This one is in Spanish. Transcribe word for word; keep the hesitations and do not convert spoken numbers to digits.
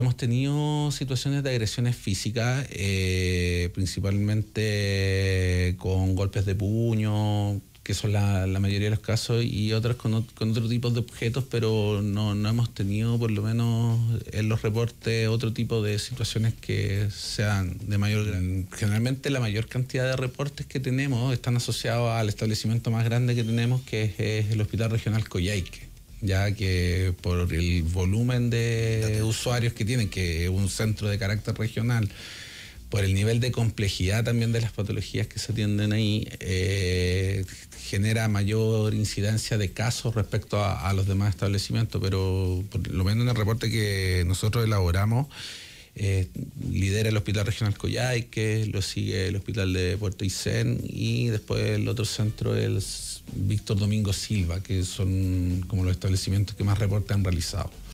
Hemos tenido situaciones de agresiones físicas, eh, principalmente con golpes de puño, que son la, la mayoría de los casos, y otras con, ot- con otro tipo de objetos, pero no, no hemos tenido, por lo menos en los reportes, otro tipo de situaciones que sean de mayor gran- Generalmente la mayor cantidad de reportes que tenemos están asociados al establecimiento más grande que tenemos, que es, es el Hospital Regional Coyhaique, ya que por el volumen de usuarios que tienen, que es un centro de carácter regional, por el nivel de complejidad también de las patologías que se atienden ahí, eh, genera mayor incidencia de casos respecto a, a los demás establecimientos, pero por lo menos en el reporte que nosotros elaboramos, eh, lidera el Hospital Regional Coyhaique, lo sigue el Hospital de Puerto Aysén y después el otro centro es Víctor Domingo Silva, que son como los establecimientos que más reportes han realizado.